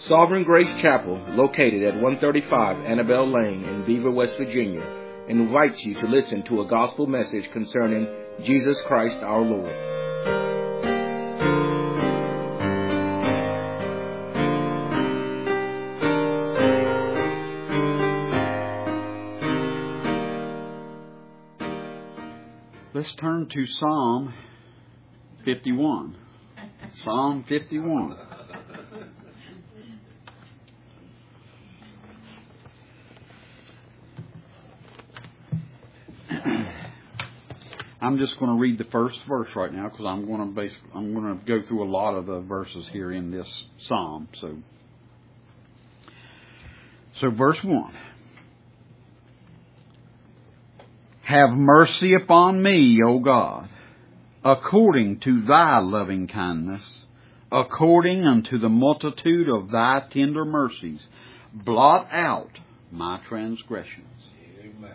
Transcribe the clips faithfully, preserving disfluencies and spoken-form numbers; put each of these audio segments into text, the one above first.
Sovereign Grace Chapel, located at one thirty-five Annabelle Lane in Beaver, West Virginia, invites you to listen to a gospel message concerning Jesus Christ our Lord. Let's turn to Psalm fifty-one. Psalm fifty-one. I'm just going to read the first verse right now because I'm going to base, I'm going to go through a lot of the verses here in this psalm. So, so verse one. Have mercy upon me, O God, according to thy loving kindness, according unto the multitude of thy tender mercies. Blot out my transgressions. Amen.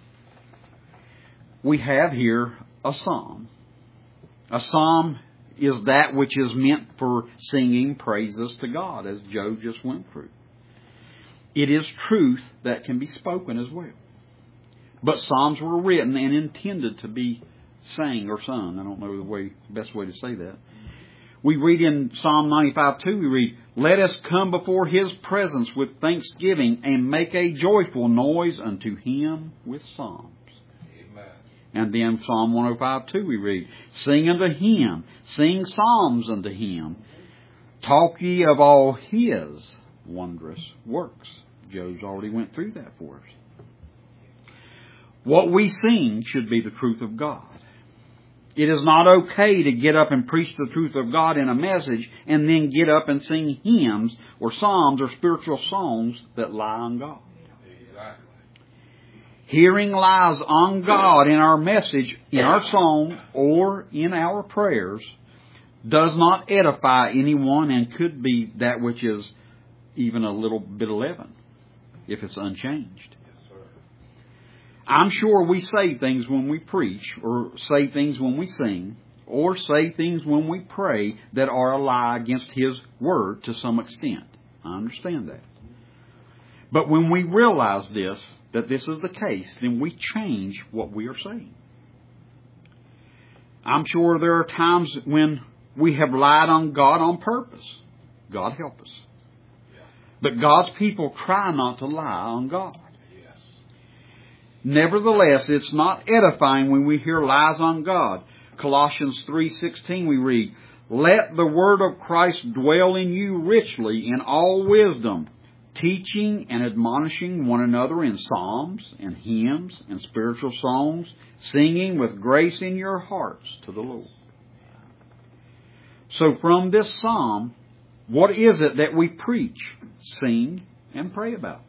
We have here a psalm. A psalm is that which is meant for singing praises to God, as Joe just went through. It is truth that can be spoken as well. But psalms were written and intended to be sang or sung. I don't know the way, best way to say that. We read in Psalm ninety-five two, we read, let us come before His presence with thanksgiving and make a joyful noise unto Him with psalms. And then Psalm one oh five two we read, sing unto Him, sing psalms unto Him, talk ye of all His wondrous works. Joe's already went through that for us. What we sing should be the truth of God. It is not okay to get up and preach the truth of God in a message and then get up and sing hymns or psalms or spiritual songs that lie on God. Exactly. Hearing lies on God in our message, in our song, or in our prayers does not edify anyone and could be that which is even a little bit of leaven if it's unchanged. I'm sure we say things when we preach, or say things when we sing, or say things when we pray that are a lie against His Word to some extent. I understand that. But when we realize this, that this is the case, then we change what we are saying. I'm sure there are times when we have lied on God on purpose. God help us. But God's people try not to lie on God. Nevertheless, it's not edifying when we hear lies on God. Colossians three sixteen we read, let the word of Christ dwell in you richly in all wisdom, teaching and admonishing one another in psalms and hymns and spiritual songs, singing with grace in your hearts to the Lord. So from this psalm, what is it that we preach, sing, and pray about?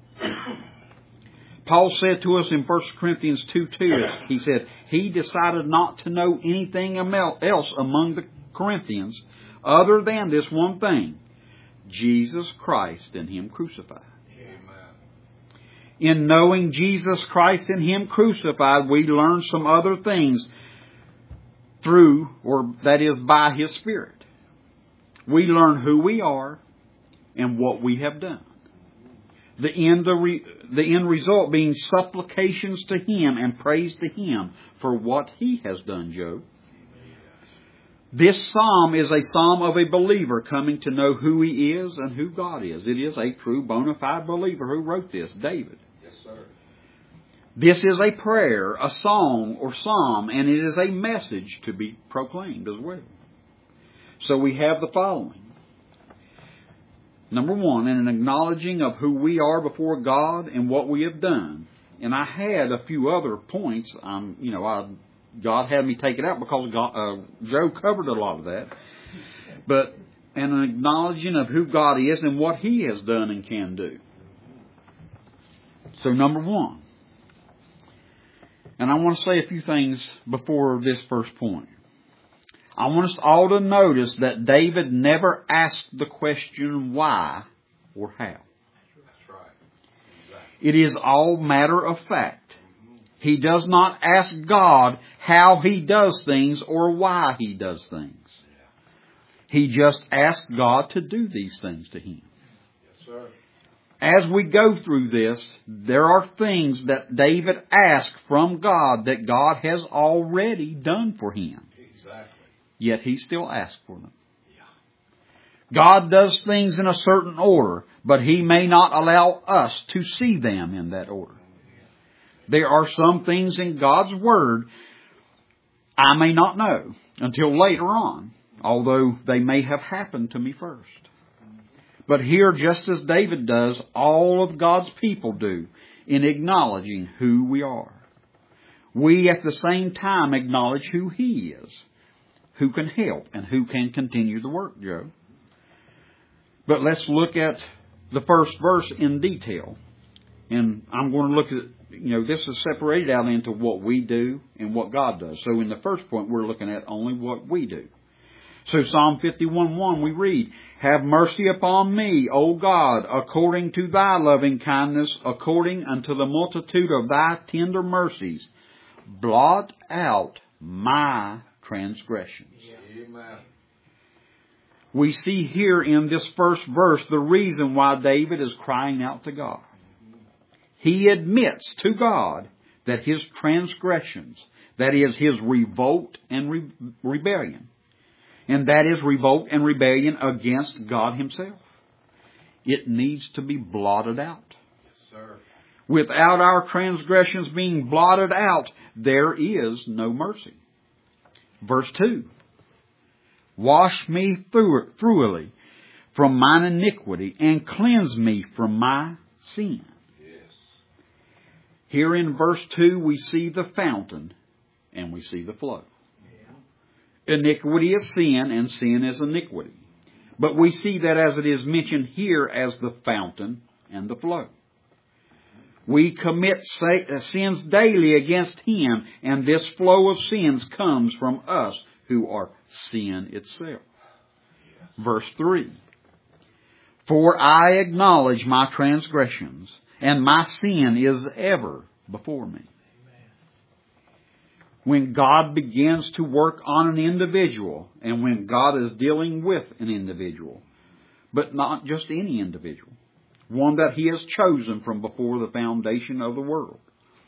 Paul said to us in First Corinthians two two, he said, he decided not to know anything else among the Corinthians other than this one thing, Jesus Christ and Him crucified. Amen. In knowing Jesus Christ and Him crucified, we learn some other things through, or that is by His Spirit. We learn who we are and what we have done. The end, the, re, the end result being supplications to Him and praise to Him for what He has done, Joe. This psalm is a psalm of a believer coming to know who he is and who God is. It is a true bona fide believer who wrote this, David. Yes, sir. This is a prayer, a song or psalm, and it is a message to be proclaimed as well. So we have the following. Number one, in an acknowledging of who we are before God and what we have done. And I had a few other points. Um, you know, I, God had me take it out because God, uh, Joe covered a lot of that. But an acknowledging of who God is and what He has done and can do. So number one. And I want to say a few things before this first point. I want us all to notice that David never asked the question why or how. That's right. Exactly. It is all matter of fact. He does not ask God how He does things or why He does things. He just asks God to do these things to him. as we go through this, there are things that David asked from God that God has already done for him. Exactly. Yet he still asks for them. Yeah. God does things in a certain order, but He may not allow us to see them in that order. There are some things in God's Word I may not know until later on, although they may have happened to me first. But here, just as David does, all of God's people do in acknowledging who we are. We at the same time acknowledge who He is, who can help and who can continue the work, Joe. But let's look at the first verse in detail. And I'm going to look at, you know, this is separated out into what we do and what God does. So in the first point, we're looking at only what we do. So Psalm fifty-one one, we read, "Have mercy upon me, O God, according to Thy loving kindness, according unto the multitude of Thy tender mercies. Blot out my transgressions." Amen. We see here in this first verse the reason why David is crying out to God. He admits to God that his transgressions, that is his revolt and re- rebellion, and that is revolt and rebellion against God Himself, it needs to be blotted out. Yes, sir. Without our transgressions being blotted out, there is no mercy. Verse two. "Wash me thoroughly from mine iniquity, and cleanse me from my sin." Yes. Here in verse two, we see the fountain, and we see the flow. Yeah. Iniquity is sin, and sin is iniquity. But we see that as it is mentioned here as the fountain and the flow. We commit sins daily against Him, and this flow of sins comes from us who are sin itself. Yes. Verse three. "For I acknowledge my transgressions, and my sin is ever before me." Amen. When God begins to work on an individual, and when God is dealing with an individual, but not just any individual, one that He has chosen from before the foundation of the world,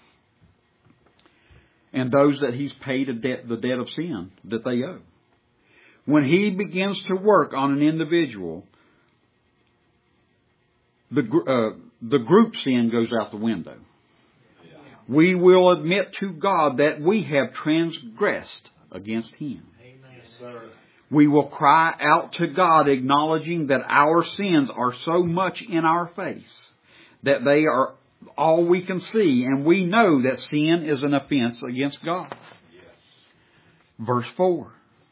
and those that He's paid a debt, the debt of sin that they owe. When He begins to work on an individual, the uh, the group sin goes out the window. Yeah. We will admit to God that we have transgressed against Him. Amen. Yes, sir. We will cry out to God, acknowledging that our sins are so much in our face that they are all we can see, and we know that sin is an offense against God. Yes. Verse four.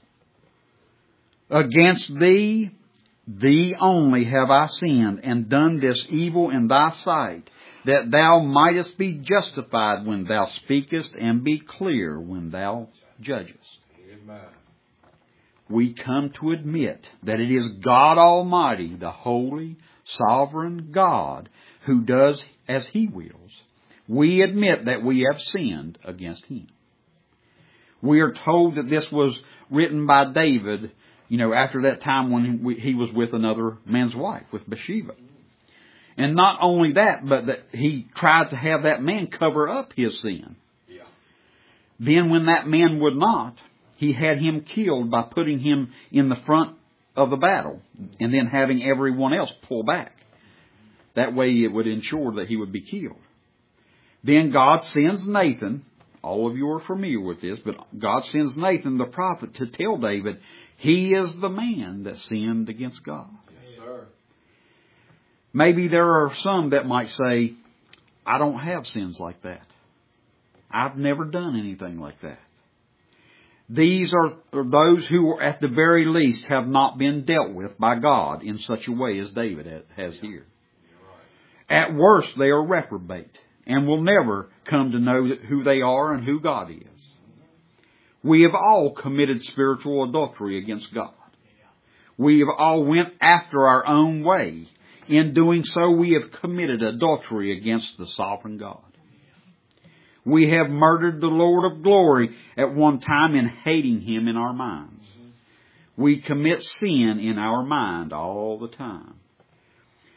"Against Thee, Thee only have I sinned, and done this evil in Thy sight, that Thou mightest be justified when Thou speakest, and be clear when Thou judgest." Amen. We come to admit that it is God Almighty, the holy, sovereign God, who does as He wills. We admit that we have sinned against Him. We are told that this was written by David, you know, after that time when he was with another man's wife, with Bathsheba. And not only that, but that he tried to have that man cover up his sin. Yeah. Then when that man would not, he had him killed by putting him in the front of the battle and then having everyone else pull back. That way it would ensure that he would be killed. Then God sends Nathan. All of you are familiar with this, but God sends Nathan the prophet to tell David he is the man that sinned against God. Yes, sir. Maybe there are some that might say, "I don't have sins like that. I've never done anything like that." These are those who, at the very least, have not been dealt with by God in such a way as David has here. At worst, they are reprobate and will never come to know who they are and who God is. We have all committed spiritual adultery against God. We have all went after our own way. In doing so, we have committed adultery against the sovereign God. We have murdered the Lord of glory at one time in hating Him in our minds. We commit sin in our mind all the time.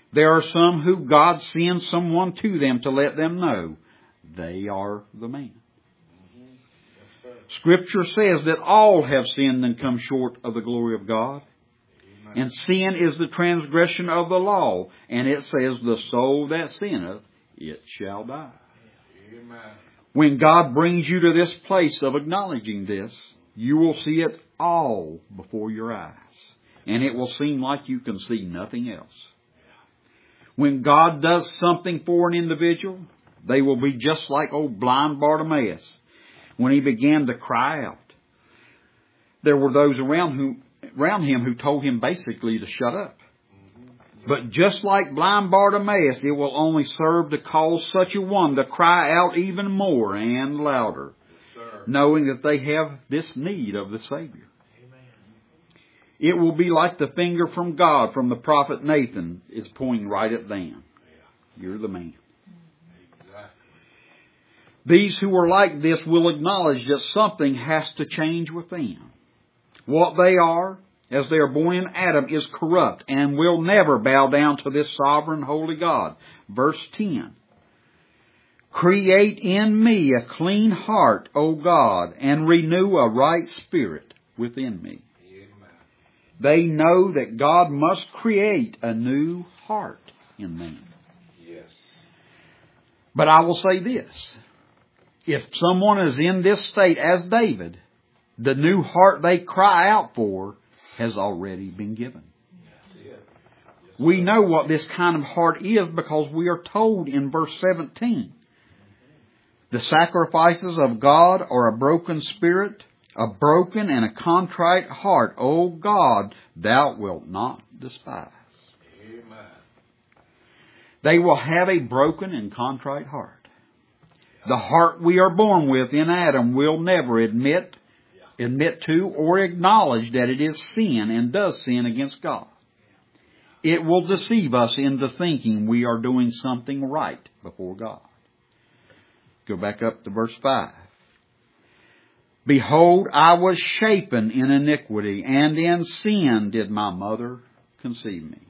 There are some who God sends someone to them to let them know they are the man. Mm-hmm. Yes, sir. Scripture says that all have sinned and come short of the glory of God. Amen. And sin is the transgression of the law. And it says, the soul that sinneth, it shall die. Amen. When God brings you to this place of acknowledging this, you will see it all before your eyes. And it will seem like you can see nothing else. When God does something for an individual, they will be just like old blind Bartimaeus when he began to cry out. There were those around who around him who told him basically to shut up. But just like blind Bartimaeus, it will only serve to cause such a one to cry out even more and louder, Yes, sir. knowing that they have this need of the Savior. It will be like the finger from God from the prophet Nathan is pointing right at them. You're the man. Exactly. These who are like this will acknowledge that something has to change with them. What they are, as they are born in Adam, is corrupt and will never bow down to this sovereign holy God. Verse ten. Create in me a clean heart, O God, and renew a right spirit within me. They know that God must create a new heart in them. Yes. But I will say this. If someone is in this state as David, the new heart they cry out for has already been given. That's it. Yes, We sir. know what this kind of heart is because we are told in verse seventeen. The sacrifices of God are a broken spirit, a broken and a contrite heart, O God, thou wilt not despise. Amen. They will have a broken and contrite heart. The heart we are born with in Adam will never admit, admit to or acknowledge that it is sin and does sin against God. It will deceive us into thinking we are doing something right before God. Go back up to verse five. Behold, I was shapen in iniquity, and in sin did my mother conceive me.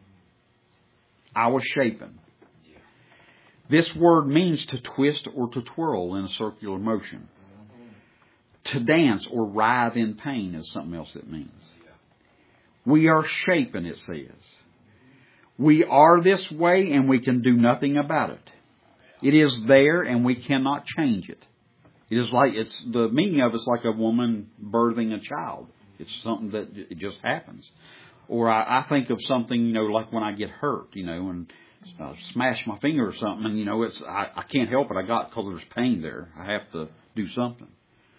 I was shapen. This word means to twist or to twirl in a circular motion. To dance or writhe in pain is something else it means. We are shapen, it says. We are this way and we can do nothing about it. It is there and we cannot change it. It is like, it's, the meaning of it's like a woman birthing a child. It's something that it just happens. Or I, I think of something, you know, like when I get hurt, you know, and uh, smash my finger or something, and, you know, it's, I, I can't help it. I got, because there's pain there. I have to do something.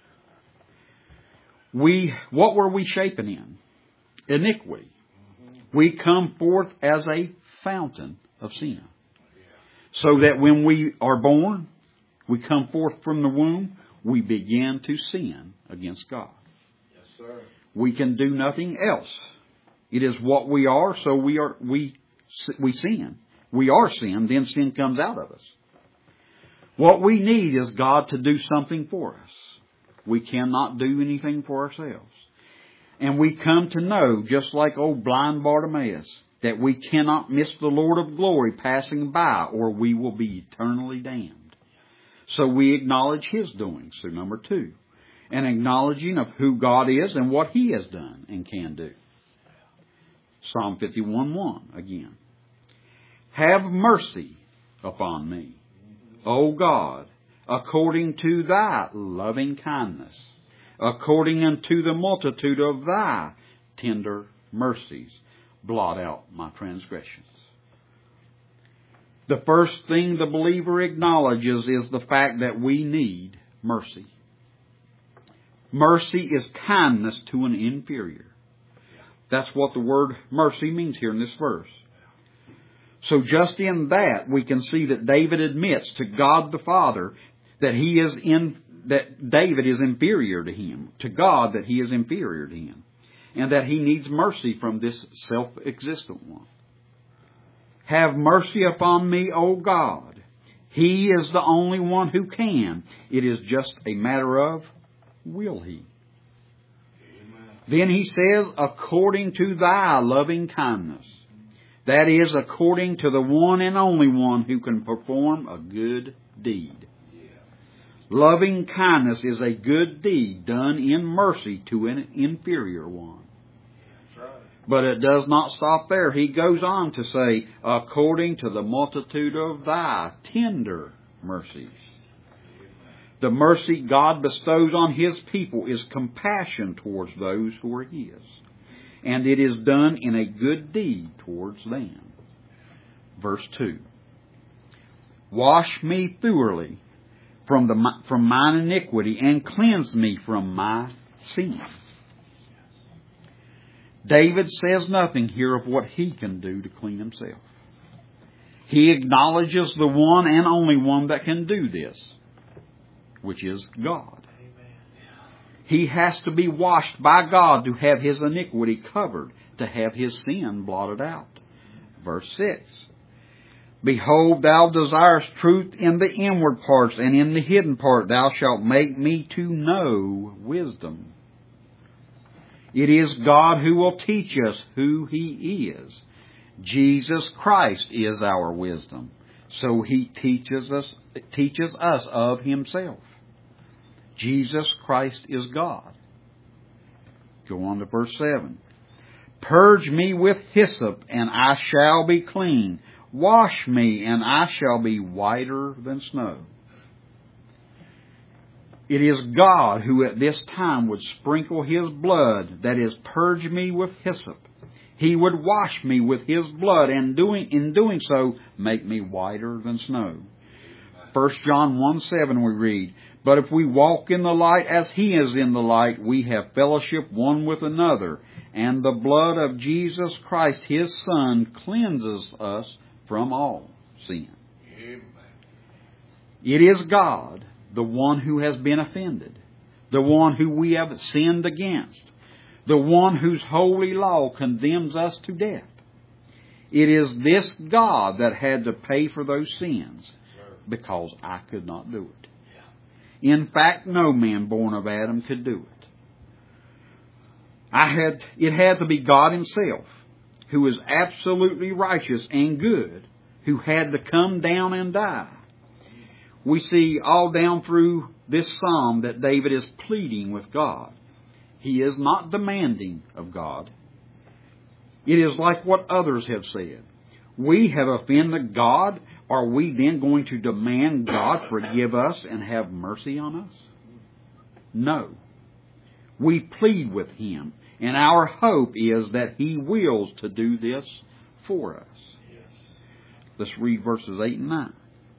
We, what were we shapen in? Iniquity. We come forth as a fountain of sin. So that when we are born, we come forth from the womb, we begin to sin against God. Yes, sir. We can do nothing else. It is what we are, so we are we we sin. We are sin, then sin comes out of us. What we need is God to do something for us. We cannot do anything for ourselves. And we come to know, just like old blind Bartimaeus, that we cannot miss the Lord of glory passing by, or we will be eternally damned. So we acknowledge His doings, so number two. An acknowledging of who God is and what He has done and can do. Psalm fifty-one one again. Have mercy upon me, O God, according to thy loving kindness, according unto the multitude of thy tender mercies, blot out my transgressions. The first thing the believer acknowledges is the fact that we need mercy. Mercy is kindness to an inferior. That's what the word mercy means here in this verse. So just in that, we can see that David admits to God the Father that he is in, that David is inferior to him, to God that he is inferior to him, and that he needs mercy from this self-existent one. Have mercy upon me, O God. He is the only one who can. It is just a matter of, will He? Amen. Then he says, according to thy loving kindness. That is, according to the one and only one who can perform a good deed. Loving kindness is a good deed done in mercy to an inferior one. But it does not stop there. He goes on to say, according to the multitude of thy tender mercies. The mercy God bestows on His people is compassion towards those who are His. And it is done in a good deed towards them. Verse two. Wash me thoroughly from, the, from mine iniquity and cleanse me from my sin. David says nothing here of what he can do to clean himself. He acknowledges the one and only one that can do this, which is God. He has to be washed by God to have his iniquity covered, to have his sin blotted out. Verse six. Behold, thou desirest truth in the inward parts, and in the hidden part thou shalt make me to know wisdom. It is God who will teach us who He is. Jesus Christ is our wisdom. So He teaches us, teaches us of Himself. Jesus Christ is God. Go on to verse seven. Purge me with hyssop, and I shall be clean. Wash me, and I shall be whiter than snow. It is God who at this time would sprinkle His blood, that is, purge me with hyssop. He would wash me with His blood, and doing, in doing so, make me whiter than snow. First John one seven we read, But if we walk in the light as He is in the light, we have fellowship one with another, and the blood of Jesus Christ, His Son, cleanses us from all sin. Amen. It is God, the one who has been offended, the one who we have sinned against, the one whose holy law condemns us to death. It is this God that had to pay for those sins, because I could not do it. In fact, no man born of Adam could do it. I had, it had to be God Himself, who is absolutely righteous and good, who had to come down and die. We see all down through this psalm that David is pleading with God. He is not demanding of God. It is like what others have said. We have offended God. Are we then going to demand God forgive us and have mercy on us? No. We plead with Him, and our hope is that He wills to do this for us. Yes. Let's read verses eight and nine.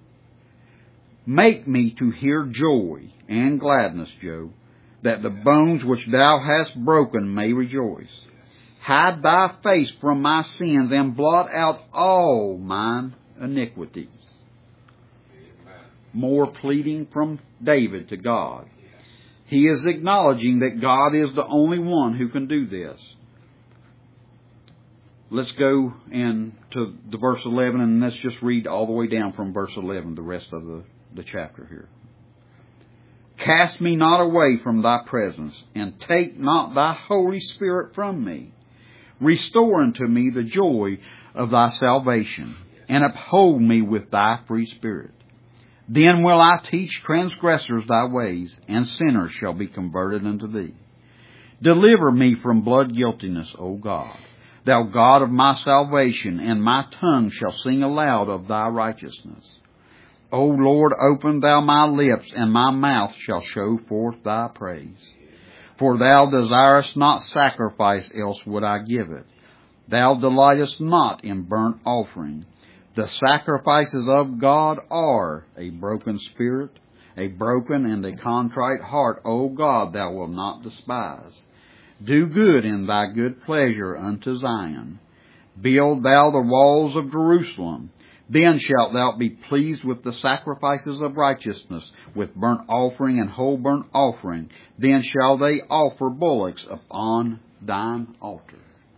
Make me to hear joy and gladness, Job, that the bones which thou hast broken may rejoice. Hide thy face from my sins and blot out all mine iniquities. More pleading from David to God. He is acknowledging that God is the only one who can do this. Let's go and to the verse eleven, and let's just read all the way down from verse eleven, the rest of the, the chapter here. Cast me not away from thy presence, and take not thy Holy Spirit from me. Restore unto me the joy of thy salvation, and uphold me with thy free spirit. Then will I teach transgressors thy ways, and sinners shall be converted unto thee. Deliver me from blood guiltiness, O God, thou God of my salvation, and my tongue shall sing aloud of thy righteousness. O Lord, open thou my lips, and my mouth shall show forth thy praise. For thou desirest not sacrifice, else would I give it. Thou delightest not in burnt offering. The sacrifices of God are a broken spirit, a broken and a contrite heart, O God, thou wilt not despise. Do good in thy good pleasure unto Zion. Build thou the walls of Jerusalem. Then shalt thou be pleased with the sacrifices of righteousness, with burnt offering and whole burnt offering. Then shall they offer bullocks upon thine altar.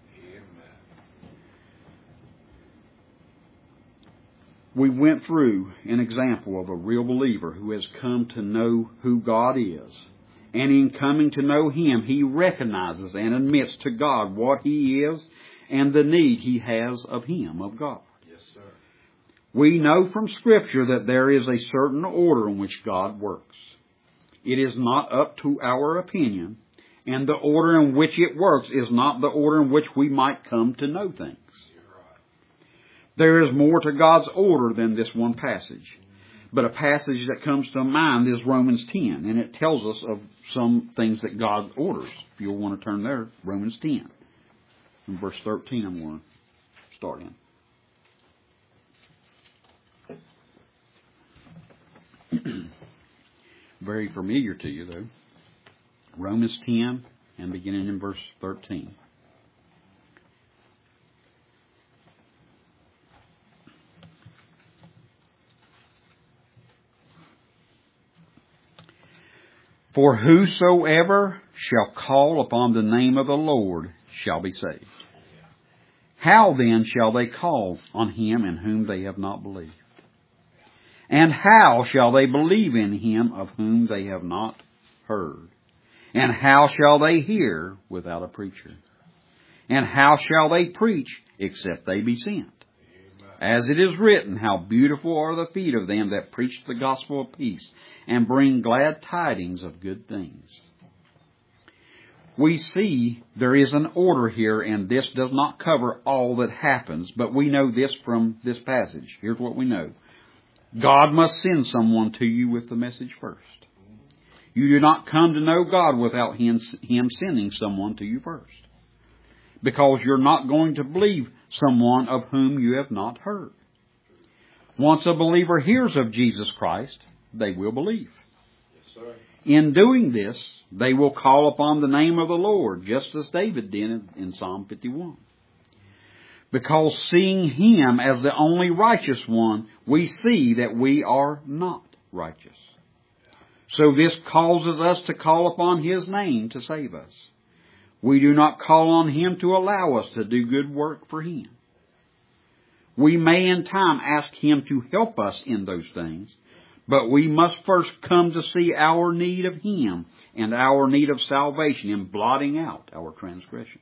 We went through an example of a real believer who has come to know who God is. And in coming to know Him, he recognizes and admits to God what He is and the need he has of him, of God. Yes, sir. We know from Scripture that there is a certain order in which God works. It is not up to our opinion, and the order in which it works is not the order in which we might come to know things. There is more to God's order than this one passage. But a passage that comes to mind is Romans ten, and it tells us of some things that God orders. If you'll want to turn there, Romans ten. In verse thirteen I'm going to start in. Very familiar to you, though. Romans ten, and beginning in verse thirteen. For whosoever shall call upon the name of the Lord shall be saved. How then shall they call on him in whom they have not believed? And how shall they believe in him of whom they have not heard? And how shall they hear without a preacher? And how shall they preach except they be sent? As it is written, how beautiful are the feet of them that preach the gospel of peace and bring glad tidings of good things. We see there is an order here, and this does not cover all that happens, but we know this from this passage. Here's what we know. God must send someone to you with the message first. You do not come to know God without Him, him sending someone to you first. Because you're not going to believe someone of whom you have not heard. Once a believer hears of Jesus Christ, they will believe. Yes, sir. In doing this, they will call upon the name of the Lord, just as David did in Psalm fifty-one. Because seeing Him as the only righteous one, we see that we are not righteous. So this causes us to call upon His name to save us. We do not call on Him to allow us to do good work for Him. We may in time ask Him to help us in those things, but we must first come to see our need of Him and our need of salvation in blotting out our transgressions.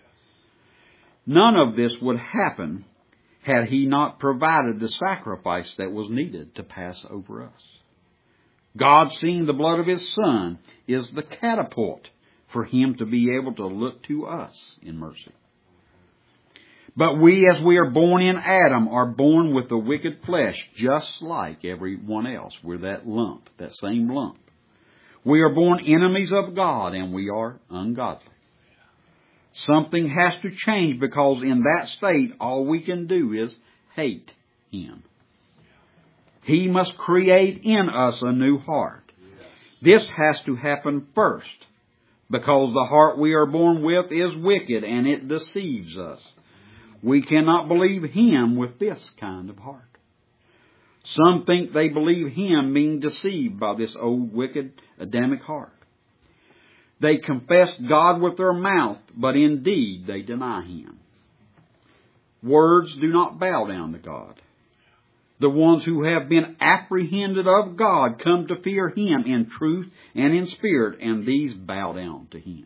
None of this would happen had He not provided the sacrifice that was needed to pass over us. God, seeing the blood of His Son, is the catapult for Him to be able to look to us in mercy. But we, as we are born in Adam, are born with the wicked flesh, just like everyone else. We're that lump, that same lump. We are born enemies of God, and we are ungodly. Something has to change, because in that state, all we can do is hate Him. He must create in us a new heart. This has to happen first, because the heart we are born with is wicked and it deceives us. We cannot believe Him with this kind of heart. Some think they believe Him being deceived by this old wicked Adamic heart. They confess God with their mouth, but in deed they deny Him. Words do not bow down to God. The ones who have been apprehended of God come to fear Him in truth and in spirit, and these bow down to Him.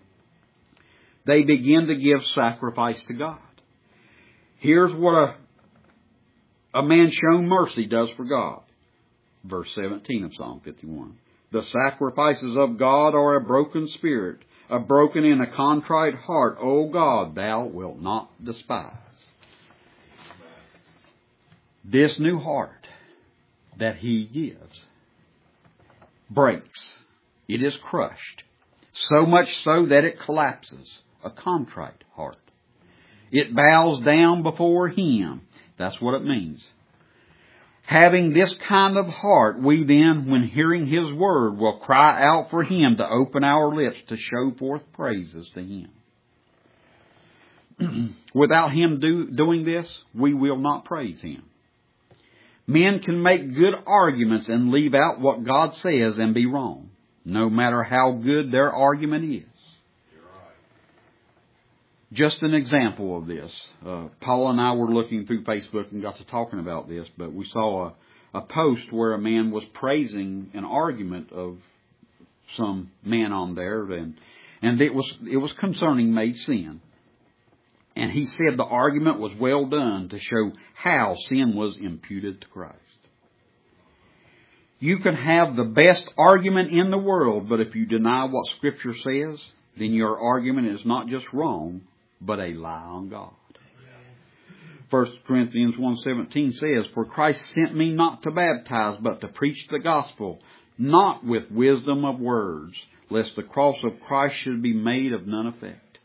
They begin to give sacrifice to God. Here's what a, a man shown mercy does for God. Verse seventeen of Psalm fifty-one. The sacrifices of God are a broken spirit, a broken and a contrite heart. O God, Thou wilt not despise. This new heart that He gives breaks. It is crushed. So much so that it collapses. A contrite heart. It bows down before Him. That's what it means. Having this kind of heart, we then, when hearing His word, will cry out for Him to open our lips to show forth praises to Him. Without Him do, doing this, we will not praise Him. Men can make good arguments and leave out what God says and be wrong, no matter how good their argument is. Just an example of this. Uh, Paul and I were looking through Facebook and got to talking about this, but we saw a, a post where a man was praising an argument of some man on there, and and it was it was concerning made sin. And he said the argument was well done to show how sin was imputed to Christ. You can have the best argument in the world, but if you deny what Scripture says, then your argument is not just wrong, but a lie on God. First Corinthians one seventeen says, "For Christ sent me not to baptize, but to preach the gospel, not with wisdom of words, lest the cross of Christ should be made of none effect."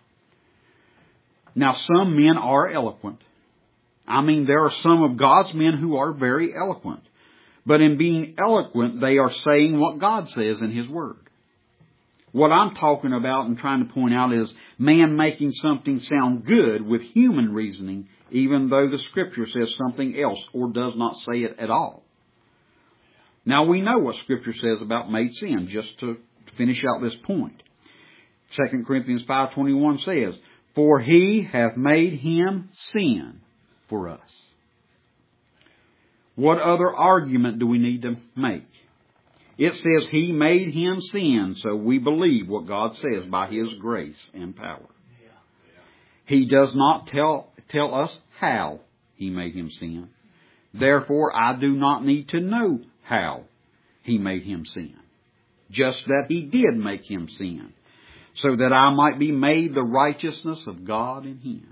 Now, some men are eloquent. I mean, there are some of God's men who are very eloquent. But in being eloquent, they are saying what God says in His Word. What I'm talking about and trying to point out is man making something sound good with human reasoning, even though the Scripture says something else or does not say it at all. Now, we know what Scripture says about made sin, just to finish out this point. Second Corinthians five twenty-one says, "For He hath made Him sin for us." What other argument do we need to make? It says He made Him sin, so we believe what God says by His grace and power. He does not tell, tell us how He made Him sin. Therefore, I do not need to know how He made Him sin. Just that He did make Him sin, so that I might be made the righteousness of God in Him.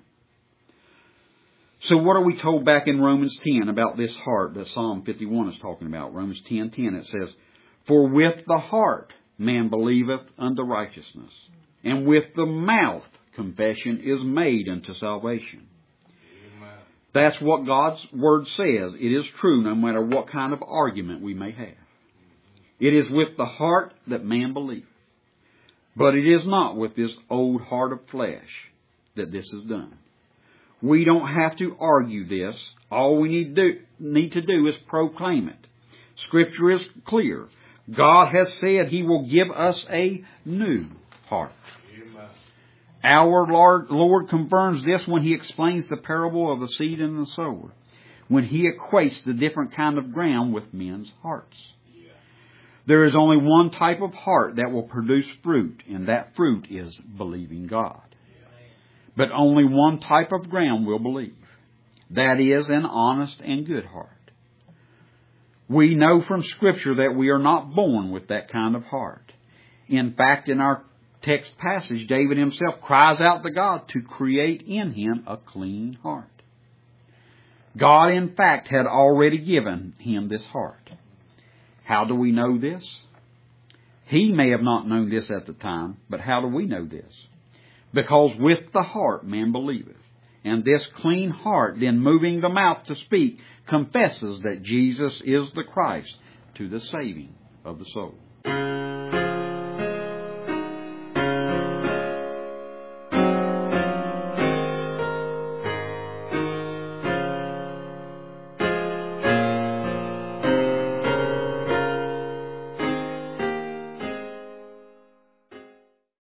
So what are we told back in Romans ten about this heart that Psalm fifty-one is talking about? Romans ten ten, it says, "For with the heart man believeth unto righteousness, and with the mouth confession is made unto salvation." Amen. That's what God's Word says. It is true no matter what kind of argument we may have. It is with the heart that man believeth. But it is not with this old heart of flesh that this is done. We don't have to argue this. All we need to do, need to do is proclaim it. Scripture is clear. God has said He will give us a new heart. Amen. Our Lord, Lord confirms this when He explains the parable of the seed and the sower, when He equates the different kind of ground with men's hearts. Yeah. There is only one type of heart that will produce fruit, and that fruit is believing God. But only one type of ground will believe. That is an honest and good heart. We know from Scripture that we are not born with that kind of heart. In fact, in our text passage, David himself cries out to God to create in him a clean heart. God, in fact, had already given him this heart. How do we know this? He may have not known this at the time, but how do we know this? Because with the heart man believeth, and this clean heart, then moving the mouth to speak, confesses that Jesus is the Christ to the saving of the soul.